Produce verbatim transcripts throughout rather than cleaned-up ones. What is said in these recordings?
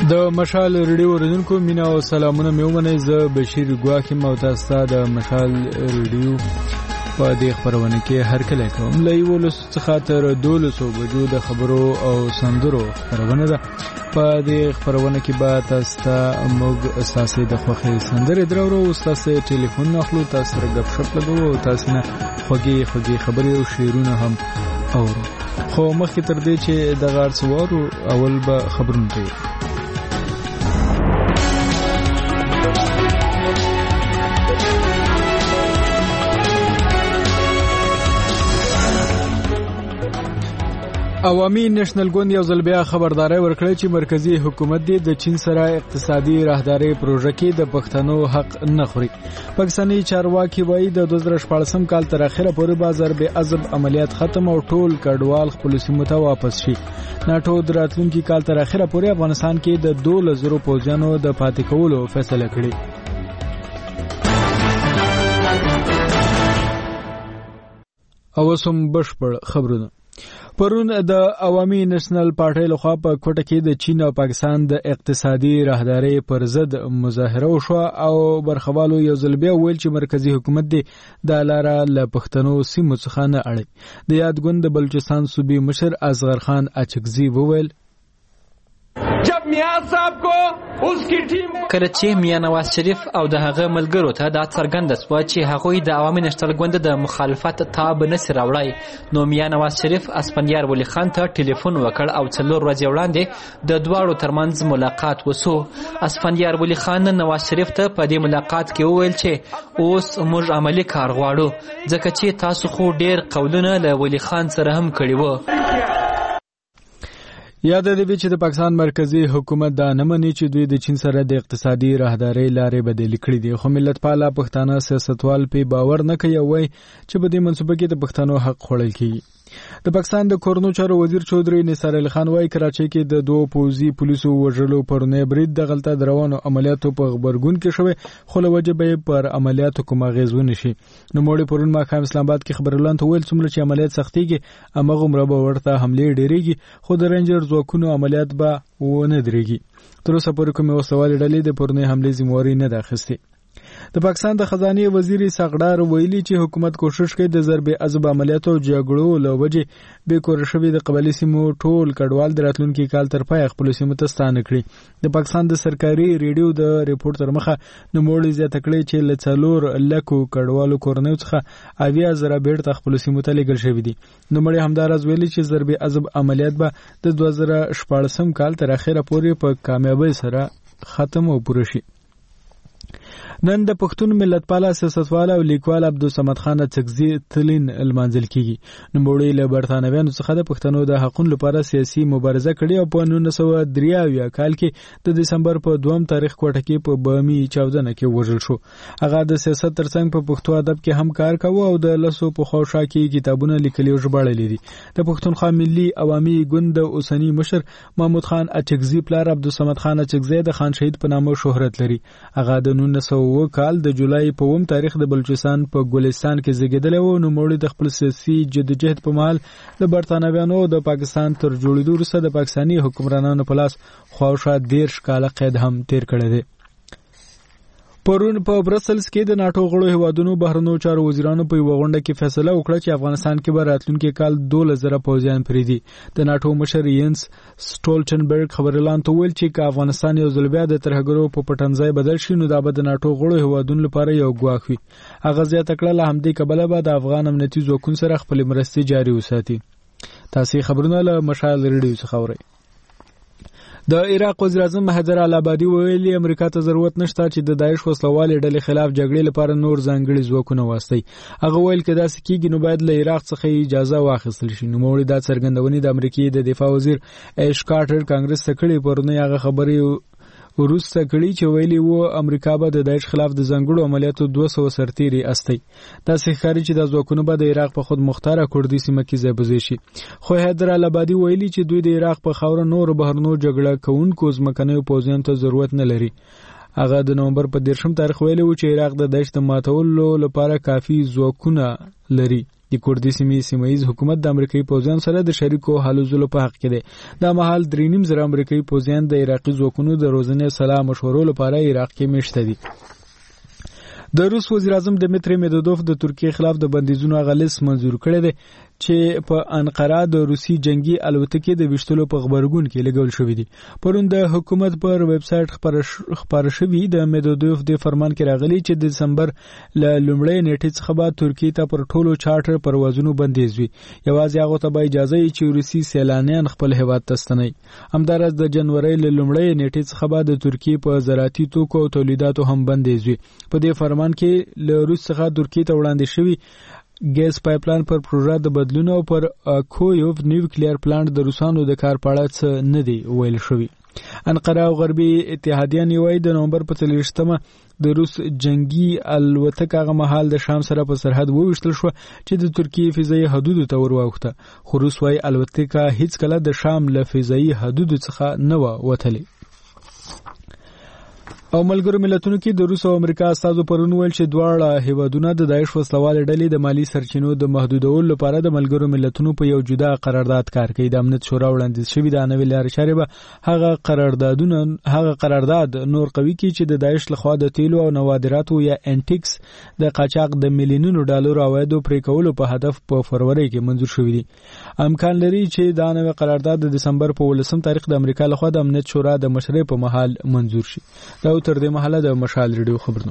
د مشال ریډیو اوریدونکو مینا او سلامونه مې ومنئ. زه بشیر ګواکې یم او تاسو ته د مشال ریډیو په دې خپرونه کې هرکلی کوم. له یولسو څخه تر دولسو بجو د خبرو او سندرو خپرونه ده. په دې خپرونه کې به تاسو ته موږ ستاسې د خوښې سندرې درورو، ستاسې ټلیفون اخلو، تاسو سره ګپ شپ لګوو او تاسو نه خوږې خوږې خبرې او شعرونه هم اورو. خو مخکې تر دې چې دغه هر څه واورو، اول به خبرونه کوو. عوامي نېشنل ګوند یو ځل بیا خبرداري ورکړه چې مرکزی حکومت دی د چین سره اقتصادي راهداري پروژه کې د پښتنو حق نه خوري. پاکستاني چارواکي وایي د دوه زره شپاړسم کال تر اخره پورې به ضرب عضب عملیات ختم او ټول کډوال خپل سیمو ته واپس شي. ناټو د راتلونکي کال تر اخره پورې افغانستان کې د دولس زره پوځیانو د پاتې کولو فیصله کړې. او سم بشپړ خبرونه. پرون د عوامي نېشنل پارټۍ لخوا په کوټه کې د چین او پاکستان د اقتصادي راهداري پر ضد مظاهره وشوه او برخوالو یو ځل بیا ویل چې مرکزی حکومت دی د لاره له پښتنو سیمو څخه نه اړي. د یاد ګوند د بلوچستان صوبې مشر اصغر خان اچکزي وویل جب میاں صاحب کو اس کی ټیم کله چې میاں نواز شریف او د هغه ملګرو ته دا څرګنده شوه چې هغوی د عوامي نېشنل ګوند د مخالفت تاب نسي راوړی، نو میاں نواز شریف اسفندیار ولی خان ته ټلیفون وکړ او څلور ورځې وړاندې د دواړو ترمنځ ملاقات وسو. اسفندیار ولی خان نواز شریف ته په دې ملاقات کې وویل چې اوس موږ عملی کار غواړو، ځکه چې تاسو خو ډیر قولونه له ولی خان سره هم کړي وو. یاد دی چې د پاکستان مرکزی حکومت دا نه مني چې دوی د چین سره د اقتصادي راهداري لارې بدلې کړې دي، خو ملت پاله پښتانه سیاستوال په باور نه کوي وای چې په دې منصوبه کې د پښتنو حق خوړل کیږي. د پاکستان د کورنو چارو وزیر چودري نثار علي خان وايي کراچۍ کې د دوه پوځي پولیسو وژلو پرونی برید د غلطه دروانو عملیاتو په خبرګون کې شوی، خو له وجه به پر عملیاتو کوم اغیز ونه شي. نو موږ پرون ماښام اسلام آباد کې خبرولان ته ویل څومره چې عملیات سختيږي امغه عمره به ورته حمله ډیریږي، خو د رینجر ځواکونو عملیات به ونه درېږي. تر اوسه پورې کومه وسوالې ډلې د پرونی حمله ذمہواری نه ده اخیستې. د پاکستان د خزانه وزیر ساقدار ویلي چې حکومت کوشش کوي د ضرب عضب عملیاتو او جګړو له وجې به کور شوی د قبایلی سیمو ټول کډوال د راتلونکي کال تر پای خپل سیمو ته ستانه کړي. د پاکستان د سرکاري ریډیو د ریپورت تر مخه نوموړي زیاته کړې چې له څلور لکو کډوالو کورنیو څخه اویا زره بیرته خپل سیمو ته لېږل شوي دي. نوموړي همداراز ویلي چې ضرب عضب عملیات به د دوه زره شپاړسم کال تر اخره پورې په کامیابی سره ختم او پوره شي. نن د پښتون ملت پاله سیاستوال او لیکوال عبدالصمد خان اڅکزي تلین المنزل کیږي. نوموړي له برتانویانو څخه د پښتنو د حقوقو لپاره سیاسي مبارزه کړې او په نولس سوه درې اویا کال کې د دسمبر په دوم تاریخ کوټه کې په بامي چاودنه کې وژل شو. هغه د سیاست ترڅنګ په پښتو ادب کې هم کار کاوه او د لسو په خوشا کې کتابونه لیکلي او ژباړلي دي. د پښتونخوا ملي عوامي ګوند د اوسنی مشر محمود خان اڅکزي پلار عبدالصمد خان اڅکزي د خان شهید په نامه شهرت لري. هغه د نولس سوه کال د جولای په اووم تاریخ د بلوچستان په ګلستان کې زیږیدلی و. نوموړي د خپل سیاسي جدوجهد په مهال د برتانویانو د پاکستان تر جوړېدو وروسته د پاکستاني حکمرانانو په لاس خواوشا دېرش کاله قید هم تیر کړی دی. پرون په برسلز کې د ناټو غړو هیوادونو بهرنیو چارو وزیرانو په یوه غونډه کې فیصله وکړه چې افغانستان کې به راتلونکي کال دولس زره پوځیان پرېږدي. د ناټو مشر ینس سټولټنبرګ خبريالانو ته ویل چې که افغانستان یو ځل بیا د ترهګرو په پټنځای بدل شي نو دا به د ناټو غړو هیوادونو لپاره یو ګواښ وي. هغه زیاته کړه له همدې کبله به د افغان امنیتي ځواکونو سره خپلې مرستې جاري وساتي. تاسې خبرونه له مشال ریډیو څخه اورئ. د عراق وزیر اعظم حیدر العبادي ویلي امریکا ته ضرورت نشته چې د داعش وسلوالې ډلې خلاف جګړې لپاره نور ځانګړي ځواکونه واستي. هغه ویل که داسې کیږي نو باید له عراق څخه اجازه واخیستل شي. نوموړي دا څرګندونې د امریکې د دفاع وزیر ایش کارټر کانګرس ته کړې. پرونی هغه خبرې وروسته کړي چې ویلي وو امریکا به د داعش خلاف د ځانګړو عملیاتو دوه سوه سرتیري استي. داسې ښکاري چې دا ځواکونه به د عراق په خود مختاره کردي سیمه کې ځای په ځای شي. خو حیدر العبادي ویلي چې دوی د عراق په خاوره نورو بهرنیو جګړه کوونکو ځمکنیو پوځیانو ته ضرورت نه لري. هغه د نومبر په دېرشم تاریخ ویلي وو چې عراق د داعش د ماتولو لپاره کافي ځواکونه لري. د کوردي سیمې سیمایي حکومت د امریکایي پوځیانو سره د شریکو هلو ځلو په حق کې دی. دا مهال درې نیم زره امریکایي پوځیان د عراقي ځواکونو د روزنې سلا مشورو لپاره عراق کې میشته دي. د روس وزیر اعظم دمیتری مدودوف د ترکیه خلاف د بندیزونو غلیظ منظور کړی دی چې په انقره د روسي جنگي الوتکې د وشتلو په خبرګون کې لګول شوې دي. پرون د حکومت پر ویب سټ خبر شوی د مدودوف د فرمان کې راغلی چې د دسمبر ل لومړۍ نیټې څخه به ترکیه ته پر ټولو چارټر پروازونو بندیز وي. یوازې هغه ته به اجازه وي چې روسي سیلانیان خپل هیواد ته ستنوي. همدارس د جنوري ل لومړۍ نیټې څخه به د ترکیه په زراعتي توکو او تولیداتو هم بندیز وي. په دې فرمان کې له روس څخه ترکیه ته وړاندې شوی ګیس پایپلاین پر پروژه د بدلون او پر کویوف نیوکلیر پلانټ د روسانو د کار په اړه څه نه دی ویل شوی. انقره او غربي اتحادیان یې د نومبر په څلوېښتمه د روس جنگي الوتکه هغه مهال د شام سره په سرحد وویشتل شو چې د ترکیه فضایي حدودو ته ورواوښته. خو روس وايي الوتکه هیڅ کله د شام له فضایي حدودو څخه نه و وتلې. او ملګرو ملتونو کې د روس او امریکا استازو پرون ویل چې دواړه هیوادونه د داعش وسلوال ډلې د مالی سرچینو د محدودولو لپاره د ملګرو ملتونو په یو جدا قرارداد کار کوي. د امنیت شورا وړاندیز شوی د نوې لارې چارې به هغه قراردادونه هغه قرارداد نور قوي کی چې د داعش لخوا د تیلو او نوادراتو یا انټیکس د قاچاق د میلیونونو ډالر عوایدو پرې کولو په هدف په فروری کې منظور شوی دی. امکان لري چې دا نوې قرارداد د دسمبر په ولسم تاریخ د امریکا لخوا د امنیت شورا د مشرۍ په محل منظور شي. دا تر دې مهاله د مشال ریډیو خبرونه.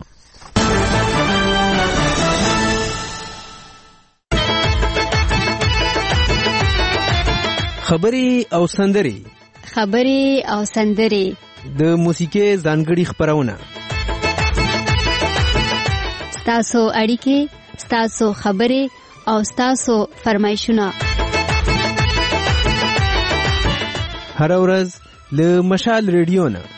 خبري او سندري خبري او سندري د موسیقي ځانګړي خبرونه. ستاسو اړیکې، ستاسو خبري او ستاسو فرمایشونه هر ورځ له مشال ریډیو نه.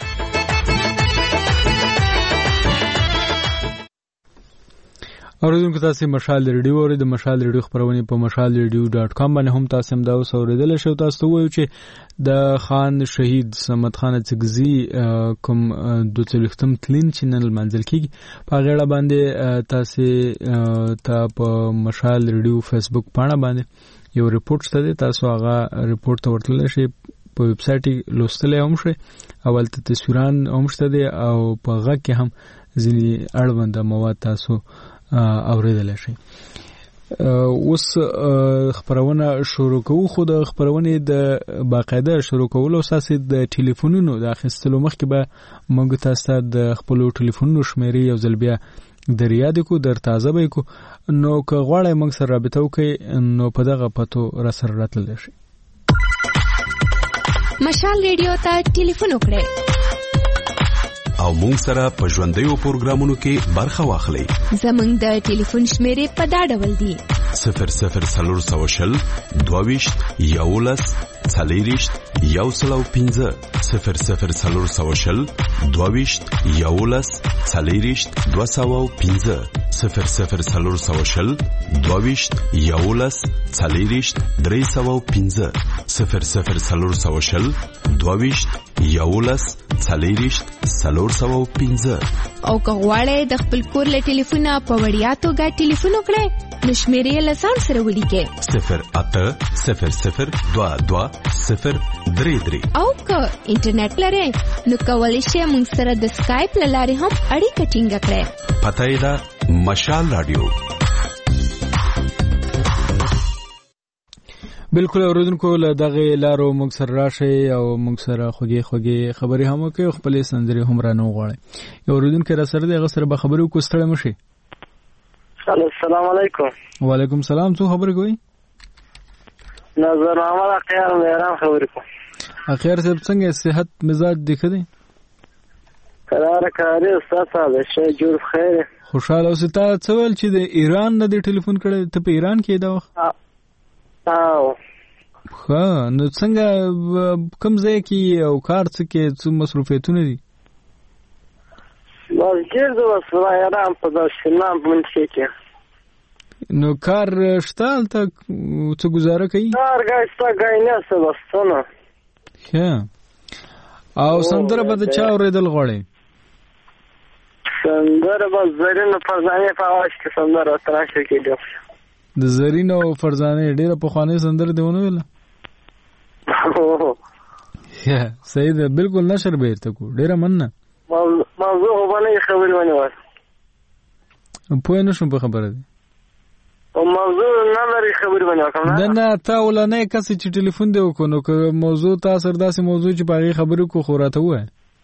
اوریدونکو تاسو مشال ریډیو او د مشال ریډیو خبرونه په مشال ریډیو ډاټ کام باندې هم تاسو هم دا اوریدل شو. تاسو وایو چې د خان شهید صمد خان څګزي کوم د څلختم تلین چینل منځل کیږي په غیړه باندې تاسو ته په مشال ریډیو فیسبوک پاڼه باندې یو ریپورت شته. تاسو هغه ریپورت ته ورتل شئ، په ویب سټ لوستل هم شئ، اول ته تصویران هم شته او په غږ کې هم ځینې اړوند مواد تاسو اوریدل شي. اوس خبرونه شروع کوو، خو د خبرونه د باقاعده شروع کولو اساس د ټلیفونونو د اخیستلو مخکې به موږ تاسو د خپل ټلیفونونو شمیرې یو ځل بیا د ریاد کو در تازه به کو. نو که غواړئ موږ سره رابطه وکړئ نو په دغه پتو را سره راتللی شئ. مشال ریډیو ته ټلیفون وکړئ او مونږ سره په ژوندیو پروګرامونو کې برخه واخلئ. زمونږ د ټلیفون شمیرې په دا ډول دي: صفر صفر څلور سوه شل دوه ویشت یولس څلېرویشت یو سل او پنځه صفر صفر څلور سوه شل دوه ویشت یولس څلېرویشت دوه سوه او پنځه صفر صفر څلور سوه شل دوه ویشت یولس څلېرویشت درې سوه او پنځه صفر صفر څلور سوه شل دوه ویشت یولس څلېرویشت څلور سوه او پنځه. او که غواړئ د خپل کور له ټلیفونه په وړیا توګه ټلیفون وکړئ نو شمیرې له ځان سره ولیکئ: صفر اته صفر صفر دوه دوه صفر درې درې. او که انټرنیټ لرئ نو کولی شئ موږ سره د سکایپ له لارې هم اړیکه ټینګه کړئ. پته یې ده مشال رادیو. بالکل اوریدونکو له دغه لارو موږ سره راشي او موږ سره خوږی خوږی خبرې هم کوي، خپل سندري هم رانه غواړي. یو اوریدونکو را سره دغه سره به خبرو کو ستړی مشي. السلام علیکم. وعلیکم السلام. څو خبرې کوي؟ نظر محمد اخیر مهران خبرې کوم. اخیر صاحب څنګه صحت مزاج دی کړی؟ قرار کاری استاد صاحب شه جوړ خیر. خوشاله اوسه. تا څه ول چې د ایران نه د ټلیفون کړي؟ ته په ایران کې دا وخت؟ او ها نو څنګه کوم ځای کې او کار څه کې څو مصروفیتونه دي؟ مسجد د وسایران په داشنام باندې کې. نو کار شته ته څه گزاره کوي؟ کار غاښتا غاینه څه وستونه. ها او سندره به د چا اوریدل غواړي؟ سندره به زرین فرزانه په واش کې سندره تراشه کې دی. د زرین او فرزانه ډیره پخوانۍ سندره دی ونه ویله یا صحیح ده بالکل نشر به ته کو ډیره مننه موضوع باندې خبرې ونه وای په نو شم په خبره دي او موضوع نه لري خبرې باندې وکم نه نه تا ولنه کس چې ټلیفون دی وکونو که موضوع تاسو داسې موضوع چې باغی خبرې کو خوراته وای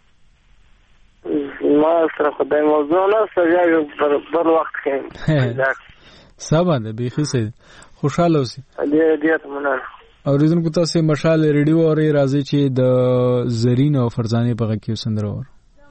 ما سره خدای موضوع نه سره بر بر وخت کې سبا ده بیخي سي خوشاله اوسئ دې دې ته مننه اوریدونکو تاسو مشال ریډیو اوري راځي چې د زرین او فرزانه په غږ کې سندره ور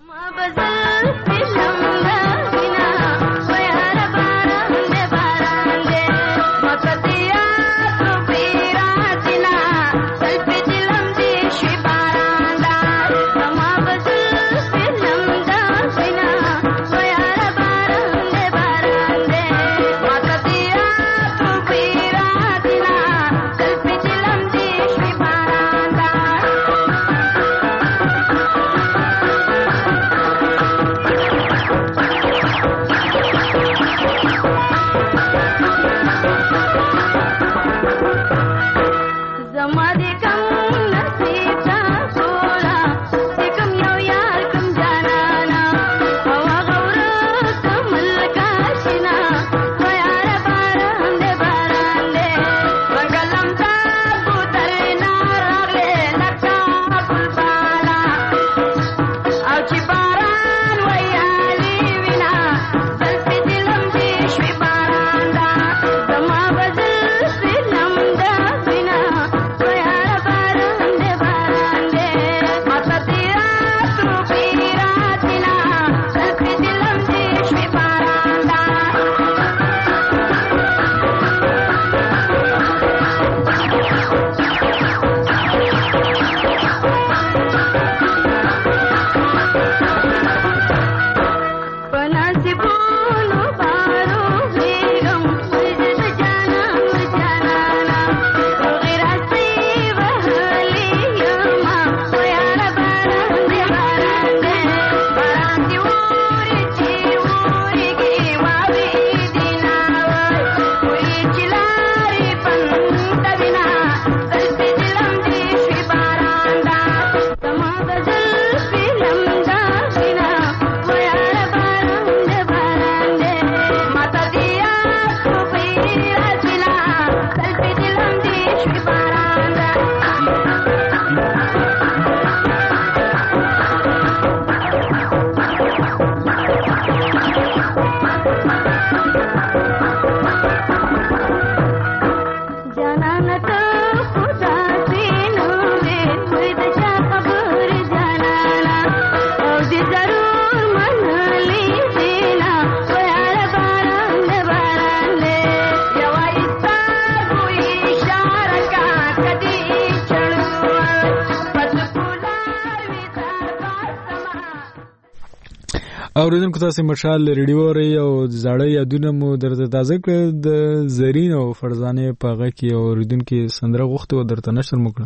اوریدونکو تاسو مشال ریډیو اوري او زړه یادونه مو درته تازه کړ د زرین او فرزانه په غږ کې اوریدونکو سندره غوښته او درته نشر وکړه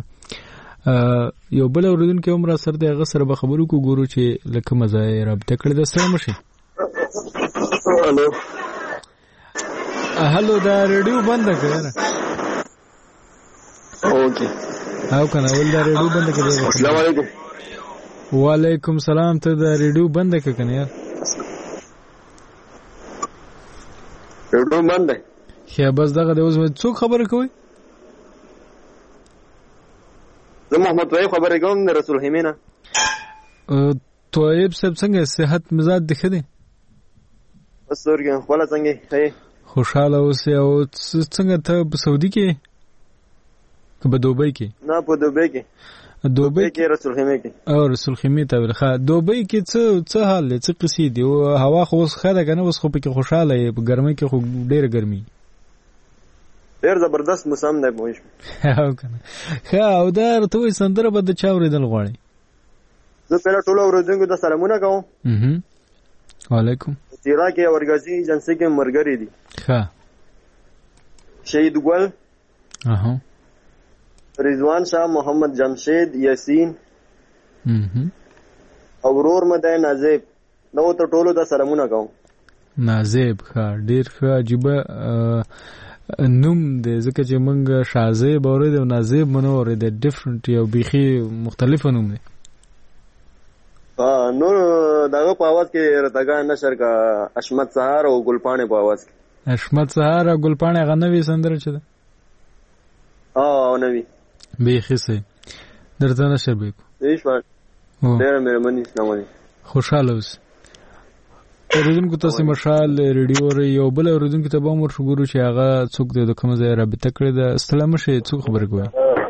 یو بل اوریدونکو عمر سره د هغه سره به خبرو کو ګورو چې لکه مزه رابطه کړی د سره مشي هالو هالو دا ریډیو بند کړه اوکې او کنه ول دا ریډیو بند کړه السلام علیکم وعلیکم سلام ته دا ریډیو بند کړه کنه یار ریډیو بند دی خیا بس دغه د اوس څوک خبره کوي زه محمد طیب خبرې کوم د رسول هیمینا طیب صاحب څنګه صحت مزاج دخه دي بس ورګه خپل څنګه هي خوشاله اوسه او څنګه ته په سعودي کې که په دوبۍ کې نه په دوبۍ کې دوبۍ کې رسول خیمه کې او رسول خیمه ته ورخه دوبۍ کې څه څه حال دی څه قصې دی او هوا خو اوس خاله کنه اوس خو پکې خوشاله یې په ګرمۍ کې خو ډېر ګرمي ډېر زبردست موسم دی پوه شو او کنه ښه او دا ته وې سندره به د چا اورېدل غواړي زه پیلا ټول اورېدونکو ته سلامونه کوم اها وعلیکم تیرا کې اورګازي ایجنسی کې مرګري دي ښه شهید ګل اها رضوان شاه محمد جمشید یاسین اها اورور مده نازیب نو ته ټولو ته سلامونه کوم نازیب ښه ډیر ښه عجیب نوم دی ځکه چې موږ شازیب اورېدو او نازیب مو نه اورېدی ډفرنټ یو بیخي مختلفه نوم دی. نور دغه په اواز کې رتګا نشر کا اشمت سهار او ګلپاڼې په اواز کې. اشمت سهار او ګلپاڼې هغه نوې سندره چې ده؟ او نوې بیخي صحیح درته نشر به کو. ایشوان ډېره مهرباني. السلام علیکم. خوشاله اوسئ. اوریدونکو تاسو مشال ریډیو یو بل اوریدونکو ته به مو ورګورو چې هغه څوک دی د کوم ځای رابطه کړې ده. السلام شه څوک خبرې کوي؟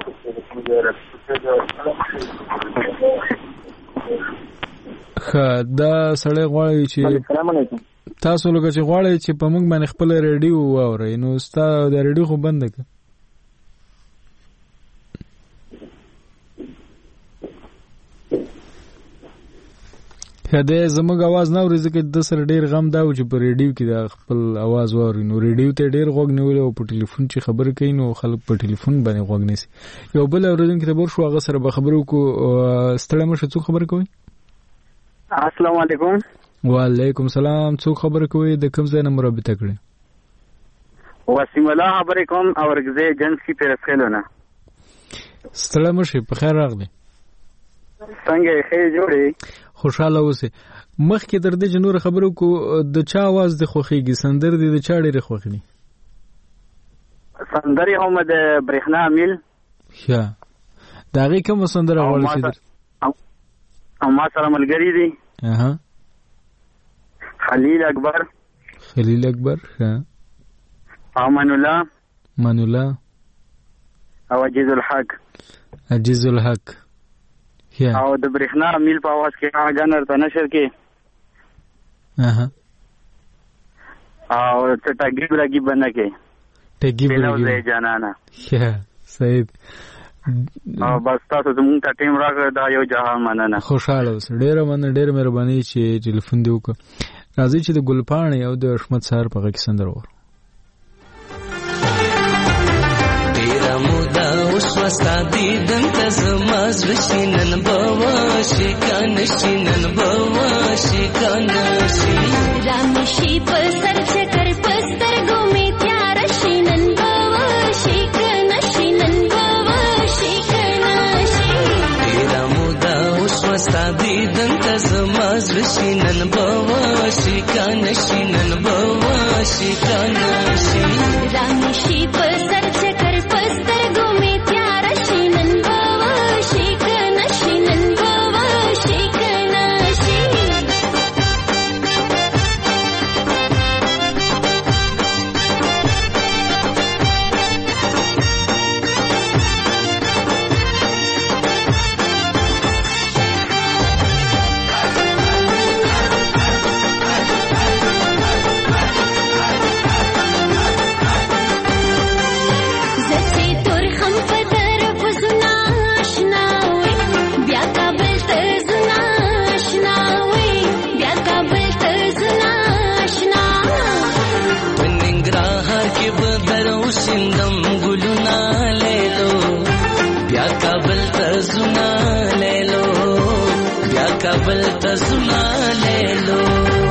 ښه دا سړی غواړي چې تاسو لکه چې غواړئ چې په موږ باندې خپل ریډیو واورئ نو ستا د ریډیو خو بنده کړه. هدا زموږ आवाज نه اوري ځکه د سره ډیر غم دا و چې په ریډیو کې د خپل आवाज واوري نو ریډیو ته ډیر غوږ نیول او په ټلیفون چې خبرې کوي نو خلک په ټلیفون باندې غوږ نیسي. یو بل اوریدونکو ته ورشو هغه سره به خبرو کو. ستړی مشه څوک خبرې کوي؟ السلام علیکم. وعلیکم السلام. څوک خبرې کوي؟ د کوم ځای نه مرابطه کړي؟ وسیم الله خبرې کوم اورګزې جنس کی پر خلونه. ستړی مشه په خیر راغلی. څنګه خیر جوړې؟ خوشاله اوسه. مخکې تر دې چې نور خبرو کو د چا आवाज د خوخيږي سندر دي د چا ډېر خوخني؟ سندري هم د برېښنا میل. ښه داغه کوم سندر اول شي او ما سره ملګری دي. اها خلیل اکبر. خلیل اکبر. ښه امان الله. امان الله او عجیز الحق. عجیز الحق. او د برېښنا میل په आवाज کې هغه جنر ته نشر کې. اها او ته تګیب راګي بنه کې. تګیب راګي بلوزه جانانا. ښه صحیح. او بس تاسو زموږ ته ټیم راغی دا یو جهان مننه. خوشاله اوسه. ډېره مننه ډېره مهرباني چې ټلیفون دی وکړه. راځي چې د ګلپاڼې او د اشمت سهار په غږ کې سندره وره. مودا اوس وستا دیدن ته زما زړه شینن بوا شیکان شینن بوا شیکان شي رامشي په سر چکر پستر ګومې تیار شینن بوا شیکان شینن بوا شیکان شي تیرا مودا اوس وستا دیدن ته زما زړه شینن بوا شیکان شینن بوا شیکان شي رامشي په سر چکر پستر ګومې تیار شینن بوا شیکان شینن بوا شیکان شي سندم ګلونا لیلو بیا کابل ته زنا لیلو بیا کابل ته زنا لیلو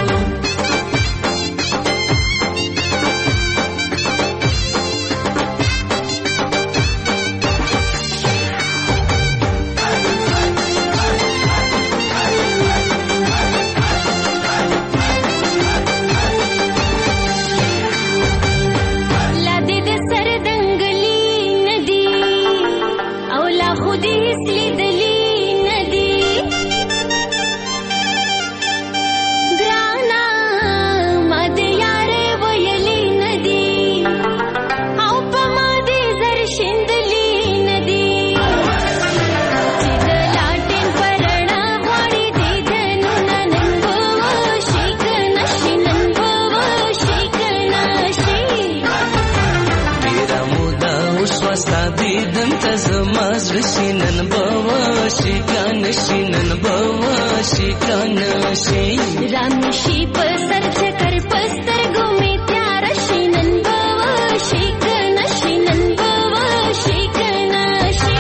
شینن بوا شیکان شینن بوا شیکان شي رامشي په سر چکر پستر ګومې تیار شینن بوا شیکان شینن بوا شیکان شي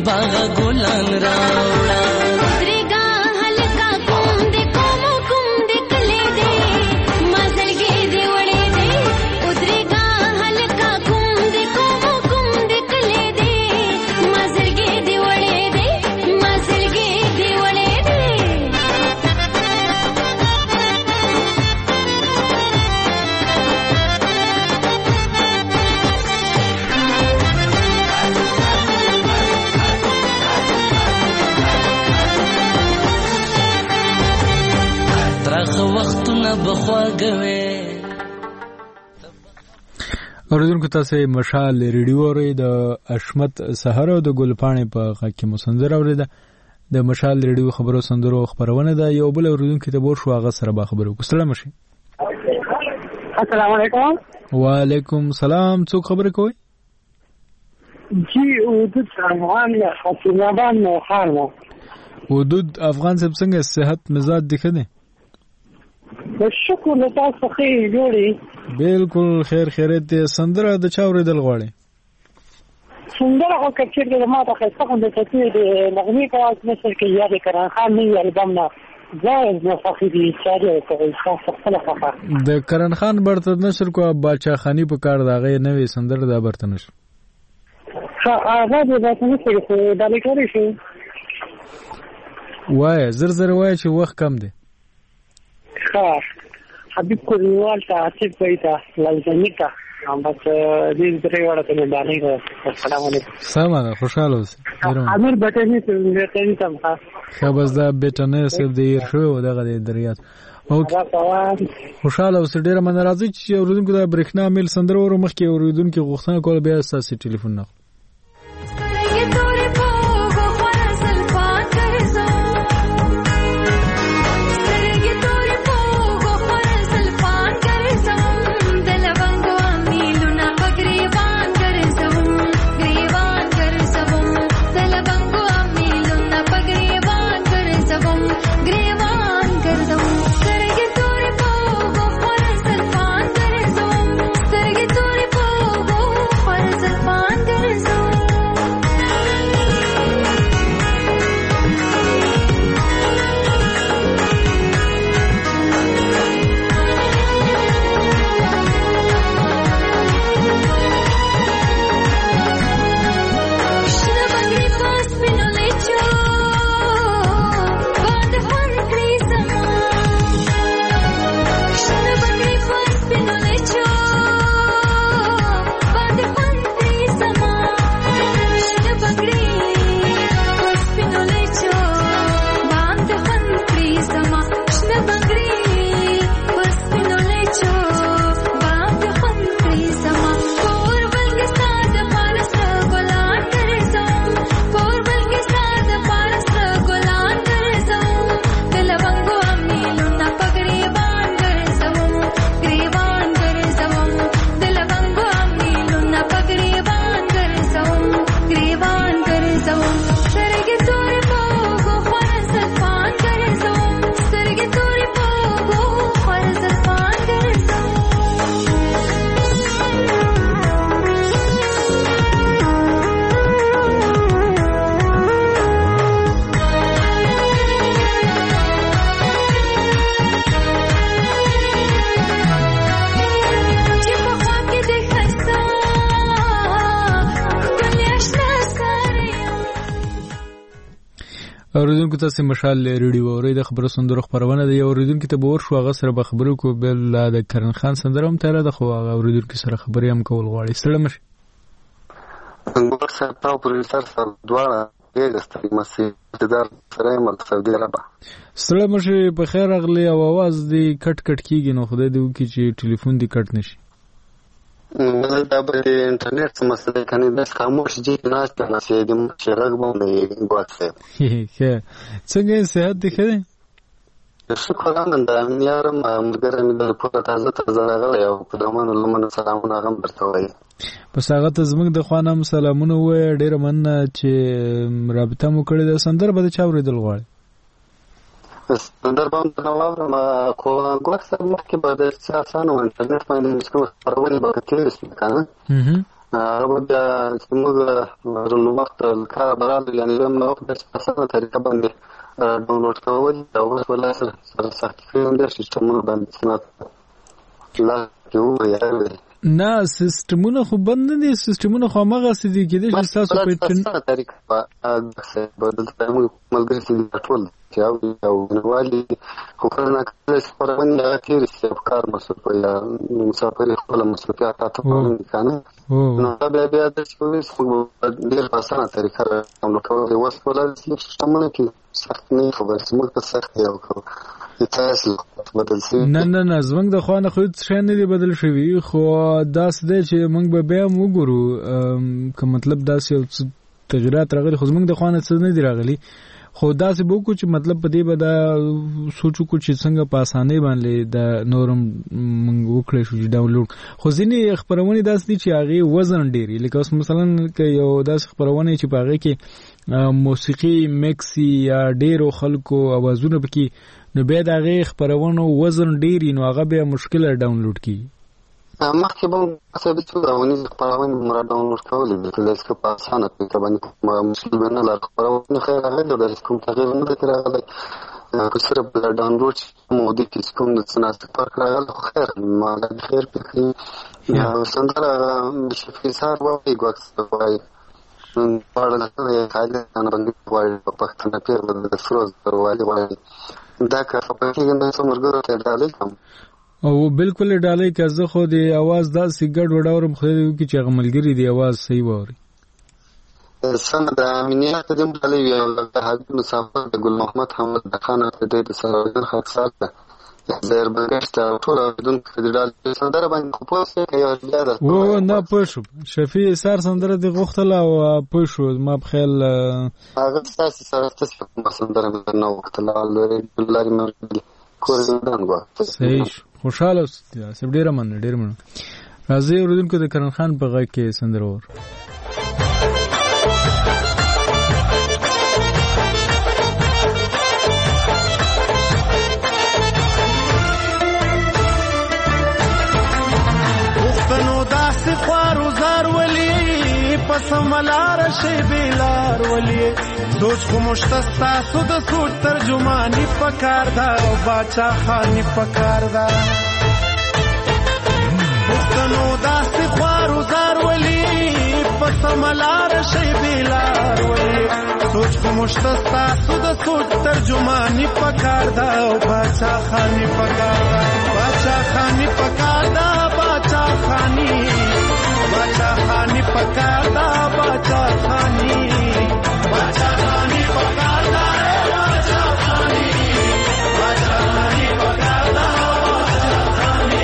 باغ ګلان راوړه اوریدونکو تاسو مشال ریډیو اورئ د اشمت سحر او د ګلپاڼې په غږ کې مسندر اوریده د مشال ریډیو خبرو سندرو خبرونه ده یو بل اوریدونکو ته بور شو هغه سره به خبرو کوستله مشي السلام علیکم وعلیکم سلام څوک خبرې کوي جی ودود افغان یا حسینابان مو خانو ودود افغان صاحب څنګه صحت مزاج دښه دي شکر له تاسو خیر جوړي بالکل خیر خیرت دي سندره د چا اوریدل غواړي سندره او کچیر د ما ته خسته د تطویر د نغمې په واسطه نشر کې یاد کران خان نه البم نه زائد نه فخری چاري کوي خاصه خپل خفه د کرن خان برته نشر کو باچا خانی په کار داغه نوې سندره د برته نشر ها آزاد د برته نشر کو د لیکوري شي وای زر زر وای چې وخت کم دی ها حبيب كورنوال تا عاطف بيتا لازميكا هم بس دې درې وړه ته نه باندې السلام علیکم سلام خوشاله اوسئ امیر بټنی ته ورته تم ښه خبر ده بټنی سره دې شو دغه دریات او خوشاله اوسئ ډیره من راځي چې اوریدونکو د برېښنا میل سندره ور مخ کې اوریدونکو غوښتنه کول بیا اساسي ټلیفون نه اوریدونکو تاسو مشال ریډیو اورئ د خبرو سندرو خبرونه د یو اوریدونکو ته بور شو هغه سره به خبرو کو بل د کرن خان سندره هم تر د خو هغه اوریدونکو سره خبرې هم کول غواړي سره مشه څنګه سره تاسو پروفیسور سره دواړه یګستې مسي دار سره مرتب دی رابه سره مشه په خیر اغلی او आवाज دی کټ کټ کیږي نو خدای دې وکړي چې ټلیفون دی کټ نشي مزه دا به انټرنیټ څه مسله کني د خاموش دي نه ستنه سي د شرګ باندې ګوتسه هه څنګه صحت دي خره شکر اند یارم مرګره مې د پوره تازه تازه راغلی او په دمن لمن سلامونه غم درته وایي پس هغه ته زموږ د خوانم سلامونه وایي ډېر من چې رابطه مو کړې ده سندر به چا ورېدل غواړي سندر باندې نو واورم خو ګوښه مخکې به د اسانه انټرنیټ باندې مسکو پرونی به کېږي کنه هغه بیا چې موږ رونو وخت کار برابر یعنی زموږ وخت د اسانه طریقه باندې ډاونلوډ کول او اوس ولا سره سره سخت فلم سیستمونه باندې سمات لا یو یاره نه سیستمونه خو بند نه دي سیستمونه خو هغه سدي کېدې چې تاسو په اسانه طریقه بدل تاسو ملګری سي ټول چې او نوالي خو کله کله خبرونه راکېږي چې افکار مسوي یا مسافر خپل مسوي تاسو په کنه نو بیا بیا د څه ډیر په اسانه طریقه عمل کول او وسوله سیستمونه کې سخت نه خبر سمه په سخت یو کو تاسو بدل شي نه نه نه زمنګ د خوانه خو څه نه دی بدل شوی خو داس دی چې موږ به بیا وګورو که مطلب داس یو تغیرات راغلي خو زمنګ د خوانه څه نه دی راغلي خو داسې به وکړو چې مطلب په دې به دا سوچو کو چې څنګه په اسانۍ باندې د نورم موږ وکړی شو چې ډاونلوډ خو ځینې خپرونې داسې دي چې هغې وزن ډېري لکه اوس مثلا که یو داسې خپرونه چې په هغې کې موسیقي میکسي یا ډېرو خلکو اوازونه پکې نو بیا د هغې خپرونو وزن ډېري نو هغه بیا مشکله ډاونلوډ کېږي مخکې به ثابت شو راونیز خپرونې مرا ډاونلوډ کولې دي چې لږ په اسانه طریقه باندې مشکل به نه لري خپرونې خیر راغلی او داسې کوم تغیر نه دی راغلی که صرف د ډاونلوډ مودې کې کوم د څه ناست فرق راغلی خو خیر ما خیر پکې سندره شفیع صاحب وایي ګواکس وایي پاړه نه خاله نه باندې وایي په پښتنه پیر د فروز وایي وایي دا که په کې نه څومره ته ډالې کوم او بالکل ډالۍ که زه خو د اواز داسې ګډ وډاورم خدای دې وکړي چې هغه ملګري د اواز صحیح واوري سمه ده امنیت دې هم ډالۍ وي او د حبیب مسافر د ګل محمد حمد خان ته د سراویدن خاصات ده زیر بنګشت ټول بدون د ډالۍ سندره باندې خو پوسه کوي زیاده او نه پښو شفیع سار سندره د غختله او پښو ما په خیال هغه تاسو سره تاسو په سندره نه وختله لري لري مرګ کورندان غوا صحیح خوشاله اوسه ډیر من ډیر من راځي اوردونکو د کرن خان په غږ کې سندره ور وختنو داسې خوارو زار ولي پسملار شي بلار ولي سوچ خو مشتستا سود سوچ ترجمانی پکار دا او باچا خانی پکار دا وختنو داسې خوارو زار ولي پسملار شي بلار ولي سوچ خو مشتستا سود سوچ ترجمانی پکار دا او باچا خانی پکار دا باچا خانی پکار دا باچا خانی باچا خانی پکار دا باچا خانی باچا خانی پکار دا باچا خانی باچا خانی پکار دا باچا خانی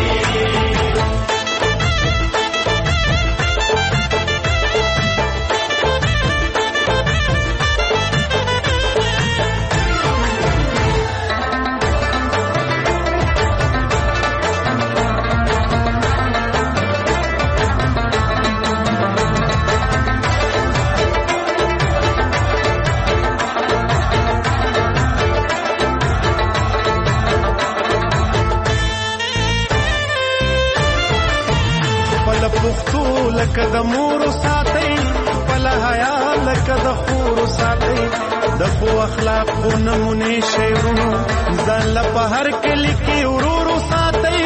لکه د مور ساتي بل حیا لکه د خور ساتي د خو اخلاق او نمونه شیرونو ځان له په هر کلی کې ورورو ساتي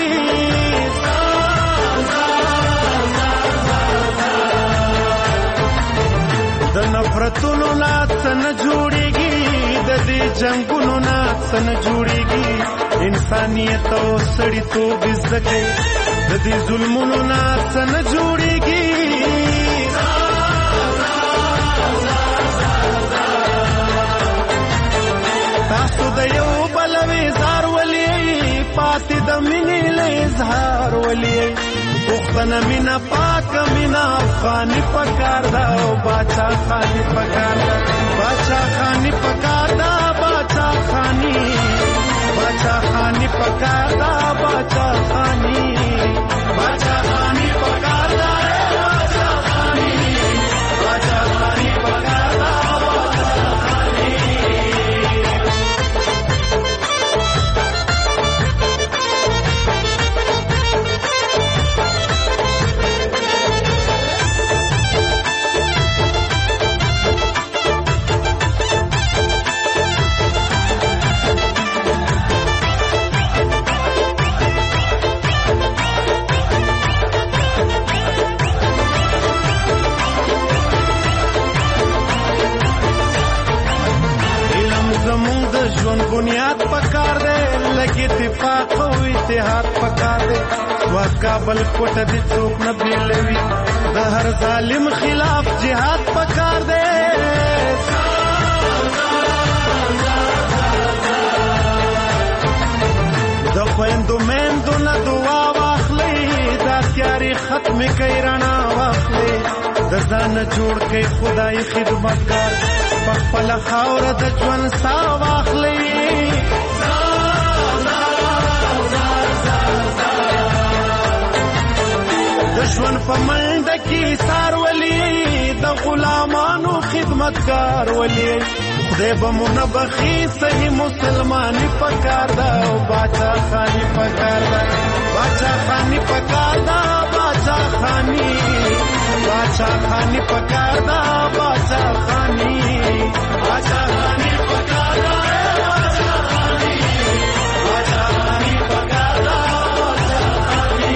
د نفرتونو ناڅ نه جوړيږي د دې جنگونو ناڅ نه جوړيږي انسانيت او سړیتوب زده د دې ظلمونو ناڅ نه جوړيږي تاسو د یو بل وزار ولي پاتې د مینې له اظهار ولي پښتنه مینا پاک مینا افغاني پکار دا او باچا خاني پکار دا باچا خاني پکار دا باچا خاني باچا خاني پکار دا باچا خاني باچا خاني پکار دا باچا خاني باچا خاني پکار دا باچا خاني اتحاد پکار دی وا کابل کوټه دې څوک نه بیلوي د هر ظالم خلاف جهاد پکار دی د خويندو مېندو نه دعا واخلئ دا تیاري ختم کوي رڼا واخلئ د ځان جوړ کوي خدای خدمتګار په خپل خاوره د ژوند ساه واخلئ د ژوند په منډه کې سار ولي د غلامانو خدمتګار ولي خدای به مو نه بخي صحیح مسلماني پکار دا او باچا خاني پکار دا باچا خاني پکار دا باچا خاني باچا خاني پکار دا باچا خاني باچا خاني پکار دا باچا خاني باچا خاني پکار دا باچا خاني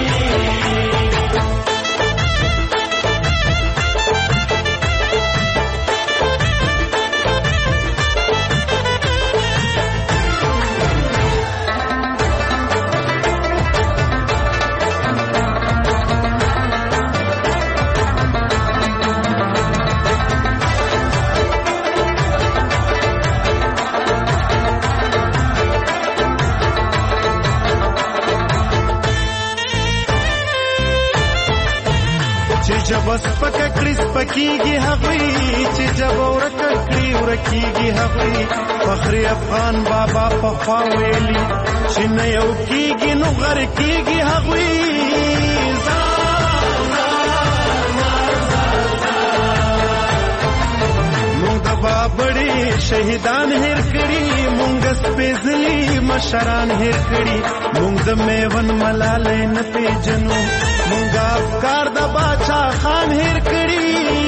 جب سپک کړي سپکیږي هغوی چې جب ورکه کړي ورکیږي هغوی فخر افغان بابا په خوا ویلي چې نه یو کیږي نو غر کیږي هغوی مونږ د بابړي شهیدان هیر کړي مونږ سپېڅلي مشران هیر کړي مونږ د میون ملالۍ نه پیژنو مونږ افکار د باچا خان هیر کړي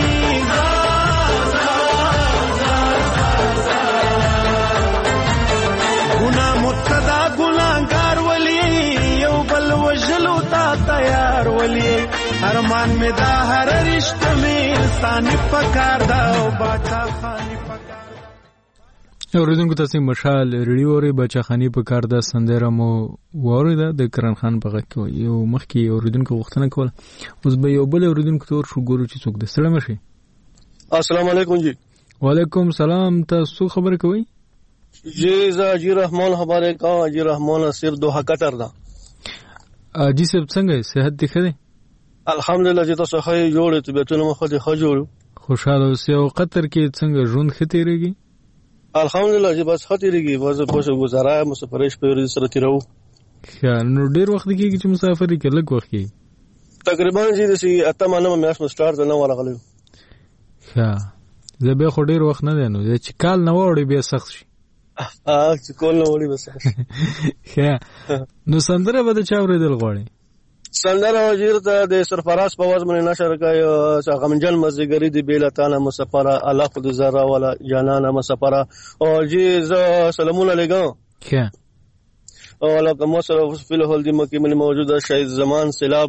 ګناه متدا ګناهګار ولي یو بل وژلو ته تیار ولي ارمان مې دا هر رشته مې انساني پکار دا او باچا خاني پکار اوریدونکو تاسو مشال ریډیو اوري بچا خاني په کار د سندره مو وریده د کرن خان په غږ کې یو مخکې اوریدونکو غوښتنه کوله اوس به یو بل اوریدونکو تور شو ګورو چې څوک د سلام شي السلام علیکم جی وعلیکم سلام تاسو خبر کوي جی زه جی رحمان خبره کا جی رحمان سر دوه قطر دا جی سب څنګه صحت دي خره الحمدلله چې تاسو ښه جوړه طبيعتونه مخه دي ښه جوړ خوشاله اوسئ او قطر کې څنګه ژوند ختیریږي الحمدلله چې بس ختیریږي وځه پوسه گزارای مسافرش په ورځ سره تیرو خا نو ډیر وخت کېږي چې مسافرې کې لږ وخت کېږي تقریبا چې د سي اتمه نه مې اسمه سٹارټ نه ورغلی خا زه به خو ډیر وخت نه دی نو چې کال نه وړي به سخت شي اه چې کول نه وړي به سخت خا نو سندره به چا ورېدل غواړي سندره وزیر ته د سرفراز په وزن نشر کوي غمجن مزګری دی بیلتانه مسافره الله خود زرا ولا جانانه مسافره او جی سلامون علیکم خا او لکه موسر فی الحال دی مکه من موجوده شهید زمان سیلاب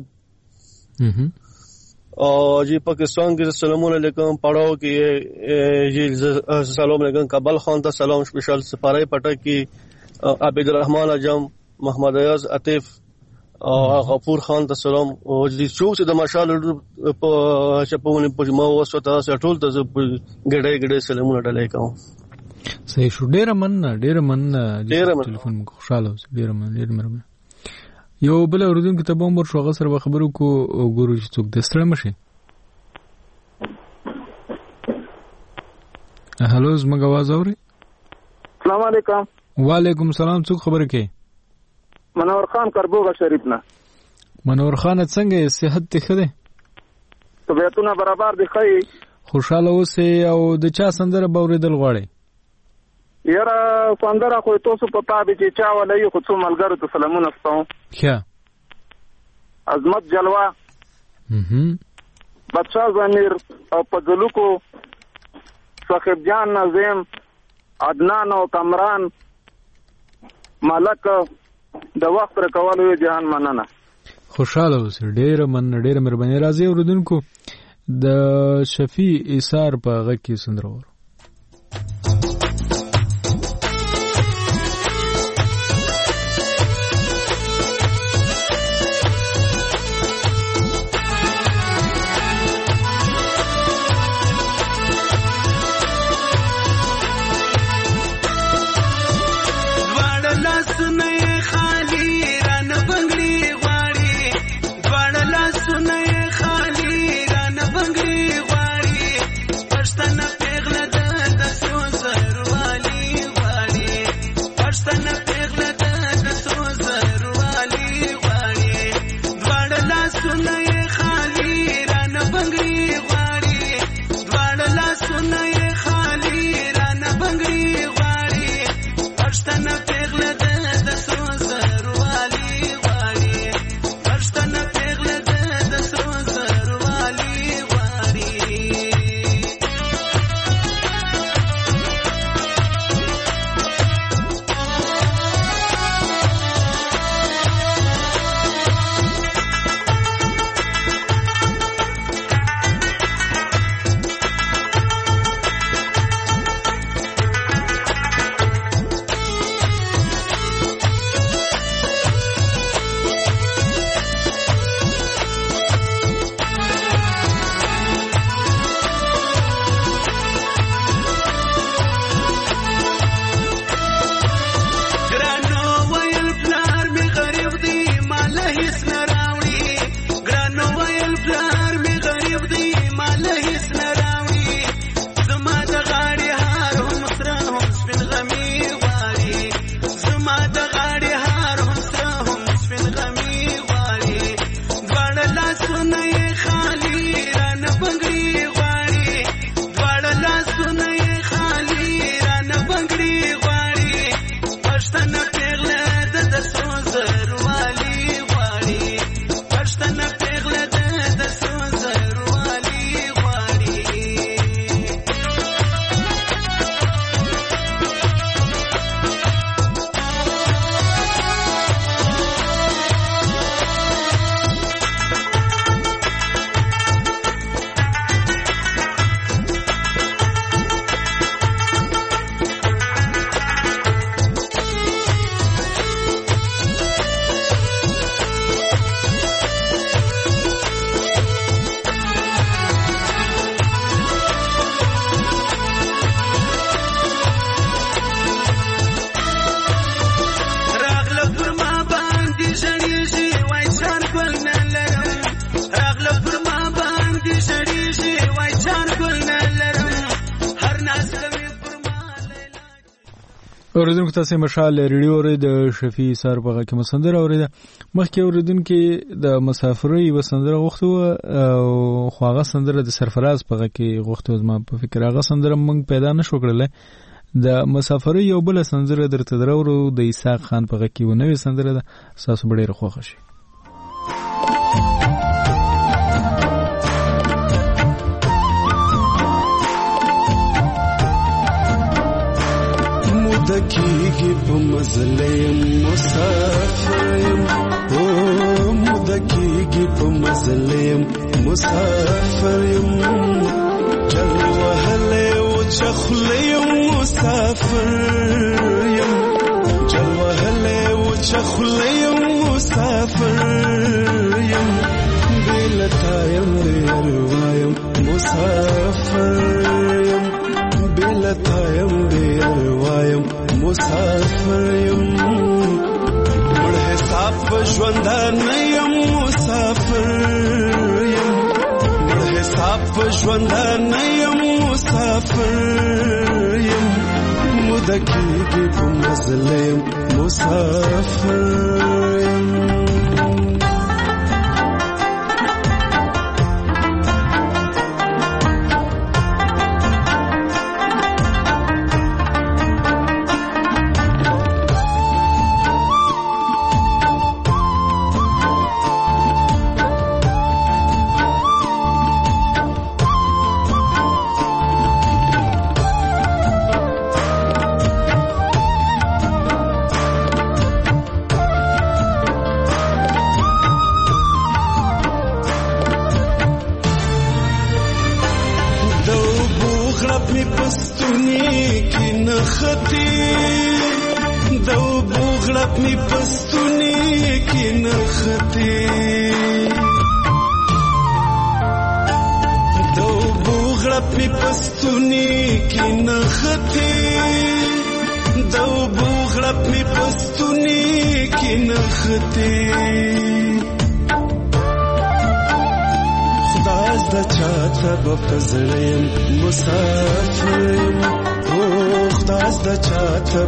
او جی پاکستان کې سلامون علیکم پڑھو کې جی سلام علیکم کابل خان ته سلام سپیشل سپارای پټه کې عبد الرحمن اجم محمد ایاز عطیف او غفور خان ته سلام او جی څوک چې د ماشال په چپونه په مو وسو تاسو ټول ته ګډه ګډه سلامونه ډلې کوم صحیح شو ډیر من ډیر من ټلیفون خوشاله اوس ډیر من ډیر مرمه یو بل اوردون کتاب عمر شو غسر به خبرو کو ګورو چې څوک د ستړي مشه هالو زما غواز اوري السلام علیکم وعلیکم السلام څوک خبره کوي منور خان کربوغه شریف نه منور خان څنګه صحت ته خده طبيعتونه برابر دي خی خوشاله اوسه او د چا سندره باوریدل غواړي یاره سندره خو تاسو په تابع چې چا ولې خو څو ملګرو ته سلامونه ستاسو ښه عظمت جلوه هم بادشاہ ضمیر او پدلوکو صاحب جان نظیم عدنان او کمران ملک د وخت پر کولو جهان مننه خوشاله اوسه ډیر من ډیر مهرباني راځي اوردونکو د شفیع ایثار په غږ کې سندره ور لاسونه یې خالي رانه بنګړي غواړي دواړه لاسونه یې خالي رانه بنګړي غواړي پښتنه پیغله ده د سرو زرو والي غواړي پښتنه پیغله ده د سرو زرو والي غواړي اوریدونکو تاسو مشال ریډیو اورید د شفیع سر په غږ کې مسندر اورید مخکې اوریدونکو د مسافرۍ وسندره غوښتو او خواغه سندره د سرفراز په غږ کې غوښتو زما په فکر هغه سندره موږ پیدا نشو کړل د مسافرۍ یو بل سندره درته درو د اسحاق خان په غږ کې و نوې سندره ده تاسو ډېر خوښ شي مدکیږي په مزلیم مسافریم او مدکیږي په مزلیم مسافریم چل وهله او چخلیم مسافریم چل وهله او چخلیم مسافریم بلتایم دیروایم مسافریم بلتایم دیروایم مسافریم مړ حساب ژوندان یم مسافریم مړ حساب ژوندان یم مسافریم مدکیږي په مزلیم مسافریم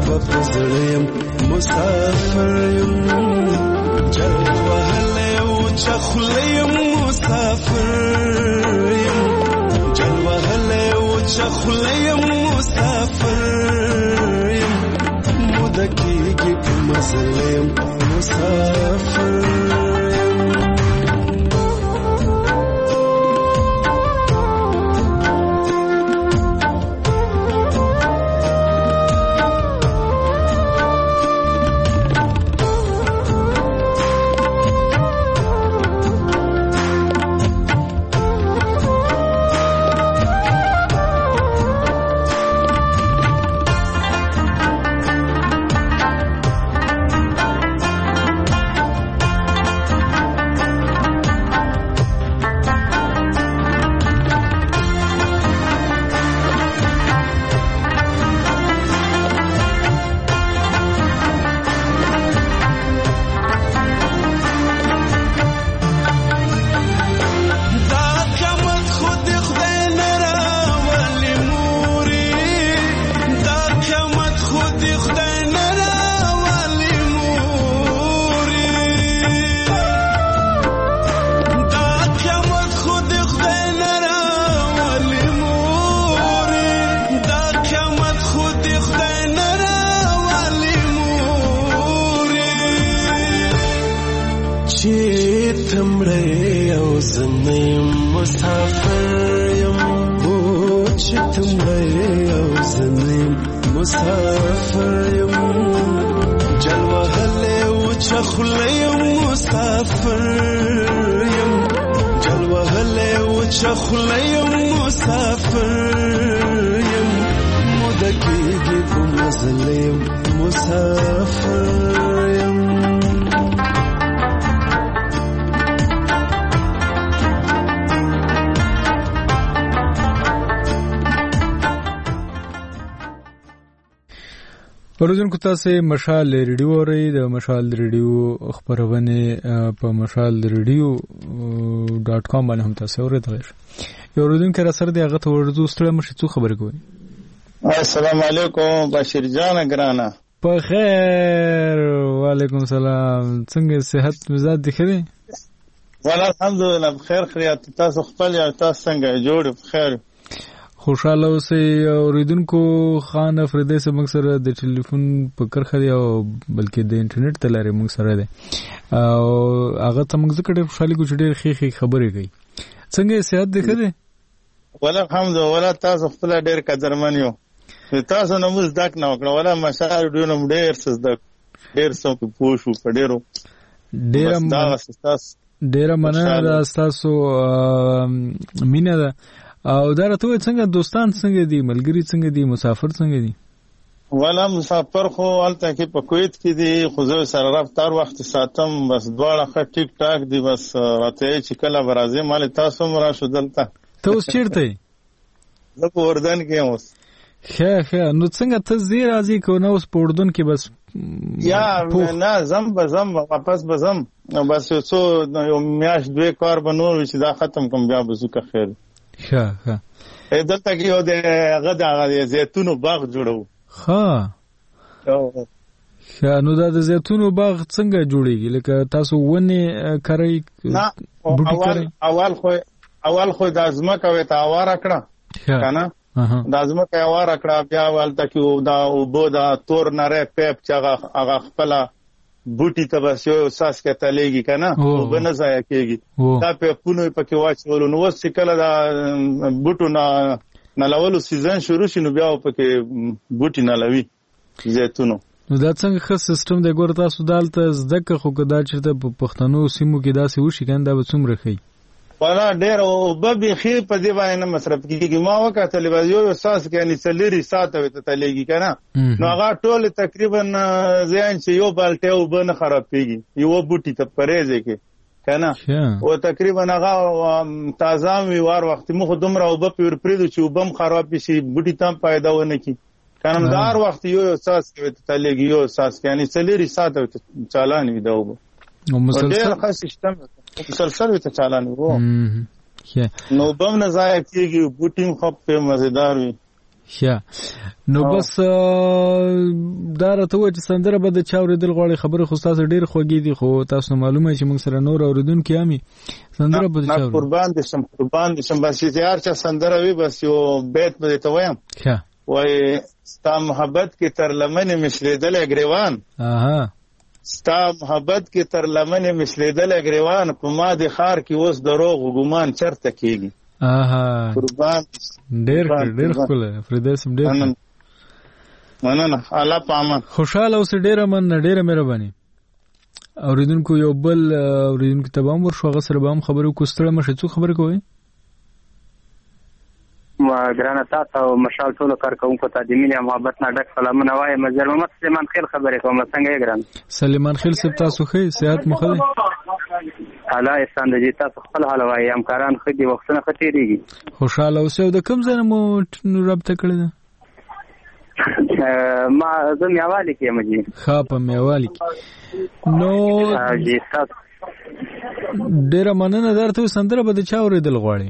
مسافریم جل وهله او چخلیم مسافر یم جلوه هلی و چخلیم مسافر یم مدکیگی مزلیم مسافر اوریدونکو تاسو مشال ریډیو اورئ د مشال ریډیو خبرونه په مشال ریډیو ډاټ کام باندې هم تاسو اورئ. یو اوریدونکو را سره د هغه ته ورته ستړي مشي څو خبرې کوي. السلام علیکم بشیر جان ګرانه. په خیر. وعلیکم السلام. څنګه صحت مزاج دي خیر؟ والله الحمدلله بخیر. خیریت تاسو خپل یا تاسو څنګه جوړ بخیر؟ خوشاله اوسئ. اوریدونکو خان افریدی سره موږ سره د ټلیفون په کرخه دی او بلکې د انټرنیټ ته لارې موږ سره دی او هغه ته موږ ذکر خوشالي کو چې ډېر ښې ښې خبرې کوي. څنګه صحت دی ښه دی؟ والله الحمدلله تاسو خپل ډېر قدرمن یو. تاسو نو موږ دک نه وکړو والله مشال ډېر نو ډېر څه دک ډېر څه پوښو په ډېرو ډېر ډېر مننه دا تاسو مینه ده. او دا راته څنګه دوستان څنګه دي ملګری څنګه دي مسافر څنګه دي؟ والا مسافر خو الته کې په کویت کې دي خو زه سره رفتار وخت ساتم بس دواړه خ ټیک ټاک دي بس راته چې کله برازي مال تاسو مرا شو دلته. ته اوس چیرته یې؟ زه په اردن کې اوس. ښه ښه نو څنګه ته زی راځي کو نو اوس په اردن کې بس یا نه زم بزم واپس بزم بس یو څو یو میاش دوه کار بنور چې دا ختم کوم بیا بزو که خیر. ښه ښه دلته کې یو د هغه د زیتونو باغ جوړو. ښه ښه نو دا د زیتونو باغ څنګه جوړیږي لکه تاسو ونې کرئ؟ نه اول اول خو اول خو د ازمکه وې ته اواره کړه کنه د ازمکه اواره کړه بیا ولته کې دا وبو دا تور نری پیپ چې هغه هغه خپل بوټي ته بس یو ساس کې تلېږي کنه او بنه ځای کېږي دا په پونو پکې واچول نو وس کله دا بوټو نه نلولو سیزن شروع شي نو بیا پکې بوټي نلوي زيتونو. نو دا څنګه ښه سیستم دی ګور تاسو دالته زده که خو کدا چې په پښتنو سیمو کې داسې وشي کنده به څومره ښه والا ډېر او به خې په دی باندې مصرف کیږي. ما وکړه تلویزیون اساس کې ان سلیری ساته وته تلېږي کنه نو هغه ټول تقریبا ځان چې یو بالټه او بن خرابېږي یو بوټي ته پرېځي کې کنه او تقریبا هغه تازه وی وار وخت مخ دومره او په پیر پریدو چې وبم خراب شي بوټي تام پیدا ونه کی کنه دار وخت یو اساس کې وته تلېږي یو اساس کې ان سلیری ساته وته چالان وي دا وب نو مسلسل ډېر خاص سیستم مسلسل وي ته چالان وو نو بم نه ځای کېږي بوټیم خو په مزیدار وي. ښه نو بس دا راته وایي چې سندره به د چا اورېدل غواړي. خبرې خو ستاسو ډېر خوږې دي خو تاسو معلومه چې موږ سره نور اورېدونکي هم وي. سندره به د چا قربان دي شم قربان دي شم بس چې هر چا سندره وي بس یو بیت به ته وایم. ښه وایي ستا محبت کې تر لمنې مشلېدلی ګریوان اها ستا محبت کې تر لمنې مشلېدلی ګریوان په ما د ښار کې اوس دروغ و ګمان چرته کېږي. اها قربان ډېر ډېر ښکلی فريده صاحب ډېر مننه الله په امان. خوشحاله اوسې ډېره مننه ډېره مهرباني. اورېدونکو یو بل اورېدونکو ته به هم ورشو هغه سره به هم خبرې وکړو. ستړی مه شئ څوک خبرې کوئ؟ ګرانه تاسو او مشال ټولو کارکوونکو ته د مینې او محبت نه ډک سلامونه وایم. مزر محمد سلیمان خیل خبرې کوم. څنګه یې ګران؟ سلیمان خیل صاحب تاسو ښه صحت مو ښه دی؟ الله احسان دی. تاسو خپل حال وایي همکاران ښه دي وختونه ښه تېرېږي؟ خوشحاله اوسئ. او د کوم ځای نه مو رابطه کړې ده؟ ما زه میوالي کې یم جي. ښه په میوالي کې نو جي تاسو ډېره مننه. درته سندره به د چا اورېدل غواړي؟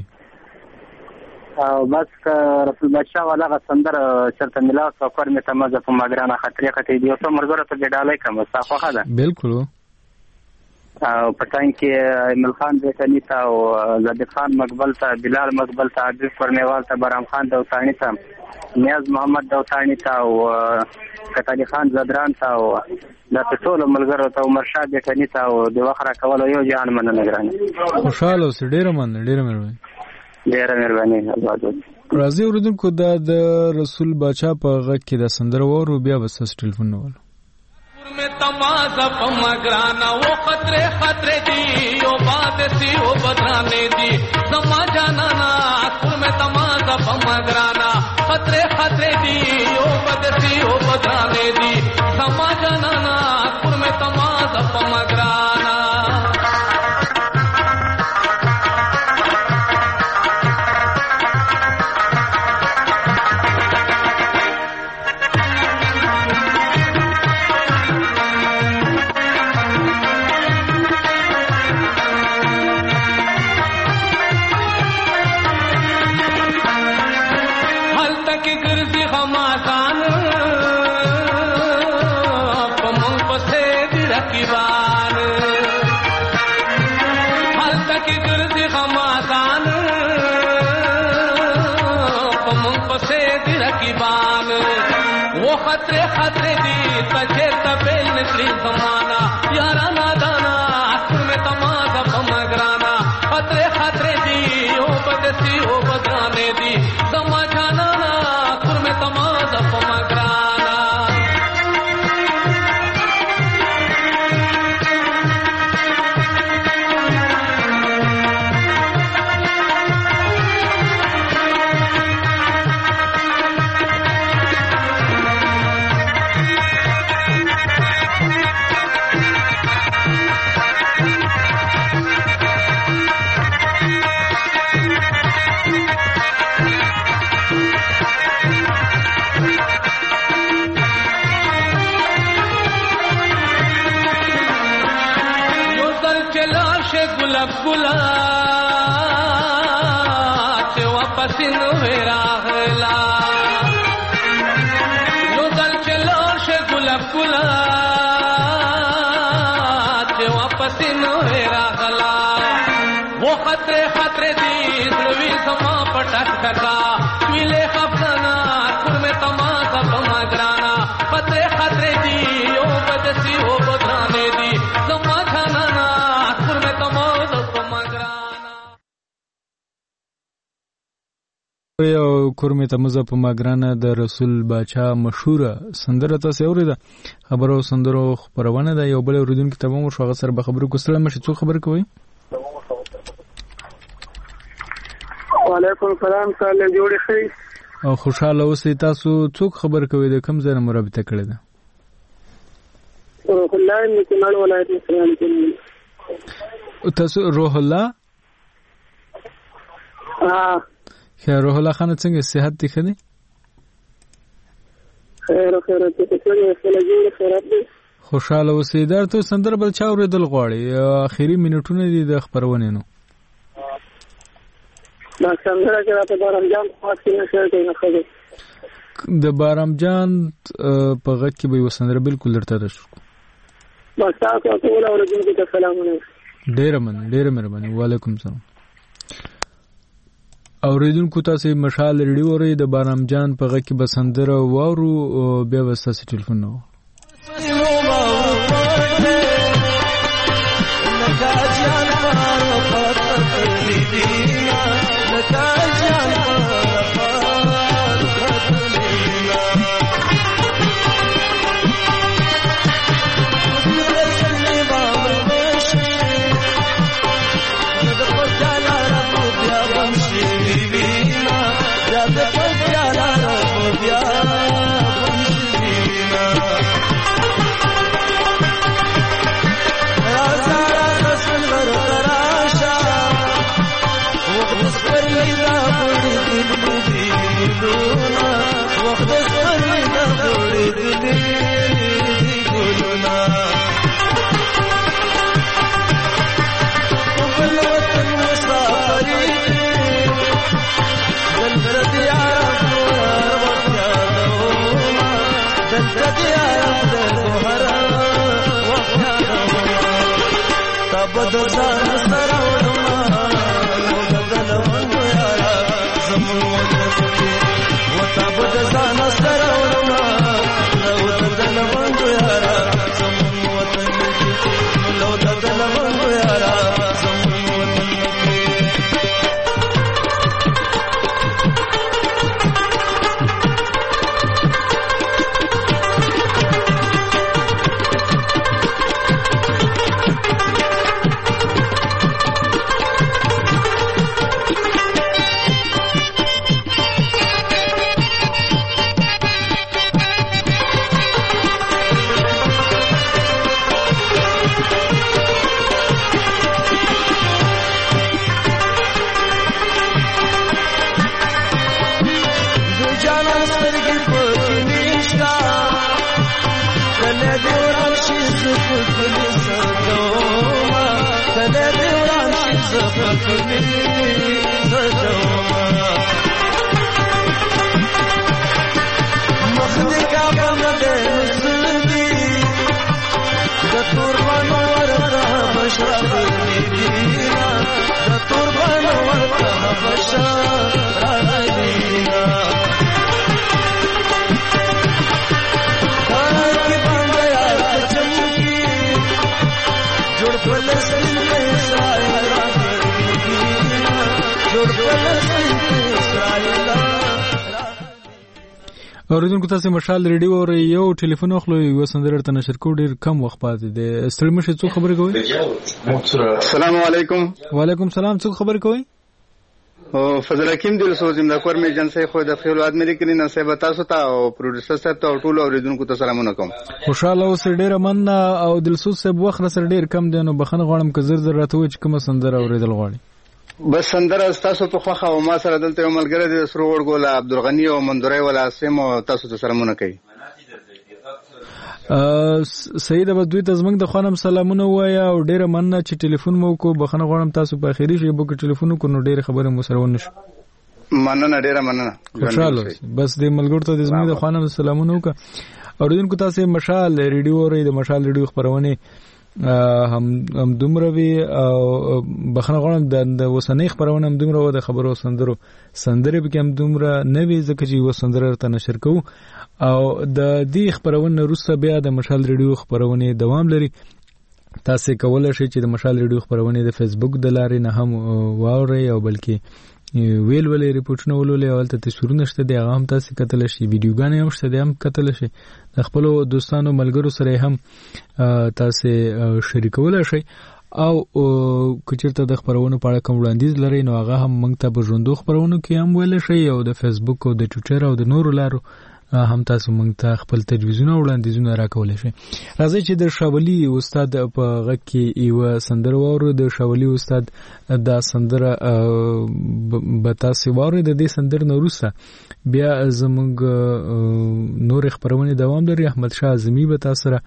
بس رسول بادشاه والا غ سندره چرته ملاو څو کور می تمزه په ماګرانه خطرې خطرې دی او څو مرګره ته ډالای کوم صافه خاله بالکل. او پټان کې ایمل خان زیتنی تا او زادی خان مقبل تا بلال مقبل تا عبد فرمیوال تا برام خان دوتانی تا نیاز محمد دوتانی تا او کتالی خان زدران تا او دا ټول ملګرو ته عمر شاه زیتنی تا او د وخره کول یو جان مننه ګرانه. خوشاله اوسې ډېره مننه ډېره مهرباني ډېره مهرباني. راځي اورېدونکو دا د رسول باچا په غږ کې دا سندره واورو بیا به ستاسو ټلیفون نه والو. میں تمازا پمگرانا وہ خطرے خطرے دی او بات سی او بدرانے دی سما جانا نا خور میں تمازا پمگرانا خطرے خطرے دی او بات سی او بدرانے دی سما جانا نا خور میں تمازا پمگرانا خطرے خطرے دی تجھے تبیل نکلی زمانہ یارا نادانا اصل میں تمازا پمگرانا خطرے خطرے دی او بدسی او بدرانے دی سما جانا نا اصل میں تمازا پمگرانا گلاب گلاب چه واپس نوے راغلا نو دل چلو شه گلاب گلاب چه واپس نوے راغلا وہ خطرے خطرے دی زلوی سما پٹک ٹکا ملے خفنا کور میں تمازا بمگرانا خطرے خطرے دی او بدسی او بدرانے دی سما جانا نا یو کورمه تمزه په ماګرانه د رسول باچا مشهوره سندره تاسو اوریده. خبرو سندرو خبرونه ده. یو بل اوریدونکو ته مو شو غسر به خبرو کوسره مشه څو خبر کوي. وعلیکم السلام تعالی جوړی خیر او خوشاله اوسئ. تاسو څوک خبر کوي د کوم ځای نه مرابطه کړی ده؟ روح الله نکمل ولایت اسلام کې. تاسو روح الله ها خیر روح الله خان څنګه صحت دي خدي؟ خیر خیر ته څنګه سلام خیرات دي. خوشاله اوسئ. درته سندره بل چا اوریدل غواړي اخیری منټونه دي د خبرونه نو دا څنګه چې راته باران جام خاص نه شي نه خبره د بارام جان په غږ کې به یو سندره بالکل درته راشو. بس تاسو ټول اوریدونکو ته سلامونه. ډېره من ډېره مهرباني. وعلیکم السلام. اوریدونکو تاسو مشال ریډیو اورئ د بارام جان په غږ کې به سندره واورو بیا به تاسو ټلیفون نو اوریدونکو تاسو مشال ریډیو او یو ټلیفون اخلو یو سندره ته نشر کو ډیر کم وخت پاتې دی. ستړي مشه څو خبرې کوي؟ السلام علیکم. وعلیکم السلام. څو خبرې کوي؟ او فضل حکیم دل سوزم د کور می جنسي خو د خپل ادمري کړي نه سه تاسو ته او پروډوسر صاحب ته ټول اوریدونکو ته سلامونه کوم. خوشاله اوس ډیر من او دلسوز صاحب وخت سره ډیر کم دی نو بخنه غواړم که زر زر راته و چې کوم سندره اوریدل غواړي. بس سندره تاسو په خوخه او ما سره دلته یو ملګری د سرو ورګول عبدالغنی او مندوري ولا سیم تاسو ته سلامونه کوي. ا سید ابدوی ته زمنګ د خانم سلامونه وایا او ډیره مننه چې ټلیفون مو کو بخنه غواړم تاسو په اخیری شی بو کې ټلیفون کو نو ډیره خبره مو سره ونشو. مننه ډیره مننه. خوشاله بس د ملګرو ته د زمنګ د خانم سلامونه وک. اوریدونکو تاسو مشال ریډیو اورئ د مشال ریډیو خبرونه هم هم دومره وی او بخنه غواړم د وسنۍ خبرونه هم دومره و د خبرو سندرو سندره به هم دومره نه وی ځکه چې وسندره ته نشر کوو او د دې خبرونه روسه بیا د مشال ریډیو خبرونه دوام لري. تاسو کولای شئ چې د مشال ریډیو خبرونه د فیسبوک د لارې نه هم واورئ او بلکې ویل ولې ریپورټونه ولولې او تل تصویرونه شته د هغه هم تاسو کتل شي ویډیوګانې هم شته د هم کتل شي د خپل دوستانو ملګرو سره هم تاسو شریکول شي او کچرته د خبرونو په اړه کوم وړاندیز لري نو هغه هم موږ ته په ژوندو خبرونو کې هم ویل شي او د فیسبوک او د ټویټر او د نورو لارو هم تاسو موږ ته خپل تجویزونه وړاندیزونه راکولای شئ. راځي چې د شاولی استاد په غږ کې یو سندره وورو. د شاولی استاد دا سندره به تاسو وورئ. د دې سندره نو روسه بیا زموږ نور خبرونه دوام لري. احمد شاه اعظمي به تاسو سره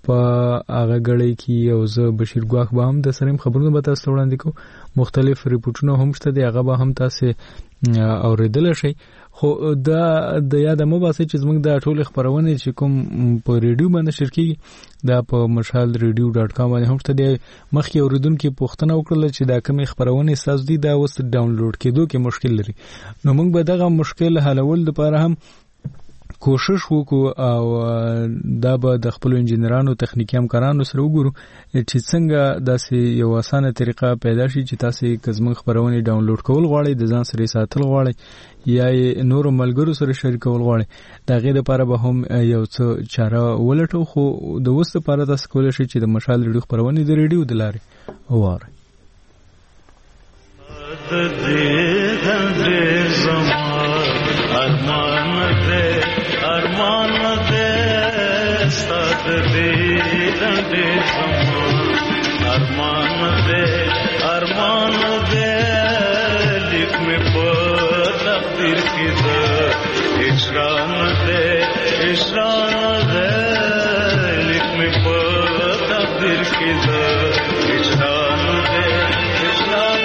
په هغه غړي کې او زه بشیر ګواخ به هم د سریم خبرونه به تاسو وړاندې کوم. مختلف ریپورتونه هم شته دي، هغه به هم تاسو اوریدل شي. خو دا د یاد مو باسي چې زموږ د ټول خبرونه چې کوم په ریډیو باندې نشر کیږي دا په مشال ریډیو ډاټ کام باندې هم شته دي. مخکې اوریدونکو پوښتنه وکړه چې دا کومې خبرونه ساز دي دا اوس ډاونلوډ کېدو کې مشکل لري. نو موږ به دغه مشکل حلول لپاره هم کوشش وکړو او دا به د خپل انجنیرانو تخنیکی همکارانو سره وګورو چې څنګه داسې یو اسانه طریقه پیدا شي چې تاسو کزمن خبرونه ډاونلوډ کول غواړئ، د ځان سره ساتل غواړئ یا نور ملګرو سره شریکول غواړئ، دا غي د لپاره به هم یو څه چاره ولټو. خو د وسه لپاره تاسو کولای شئ چې د مشال ریډیو خبرونه د ریډیو د لارې واره ارمان دے ستاد دے دے ارمان دے ارمان دے لکھ میں پر تقدیر کی دے اشران دے اشران دے لکھ میں پر تقدیر کی دے اشران دے اشران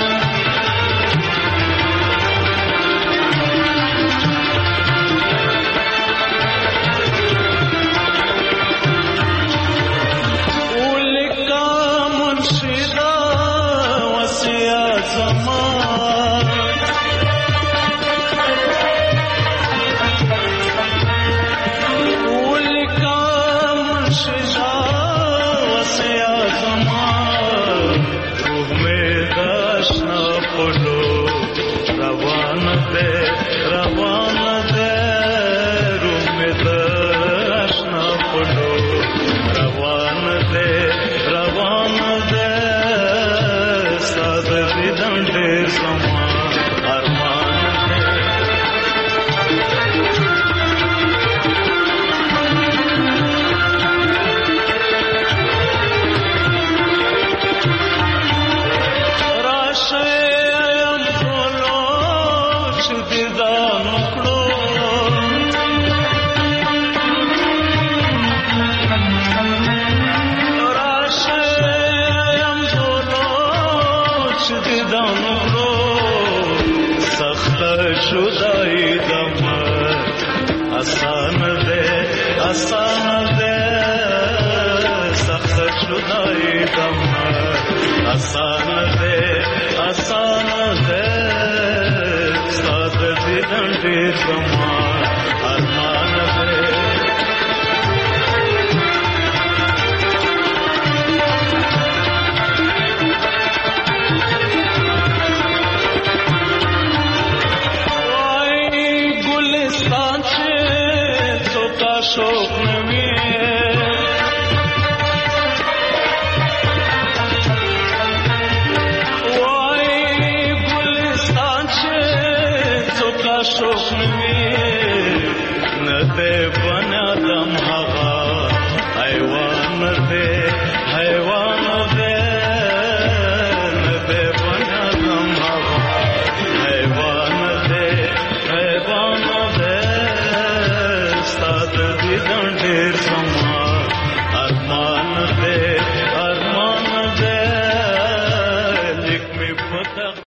Some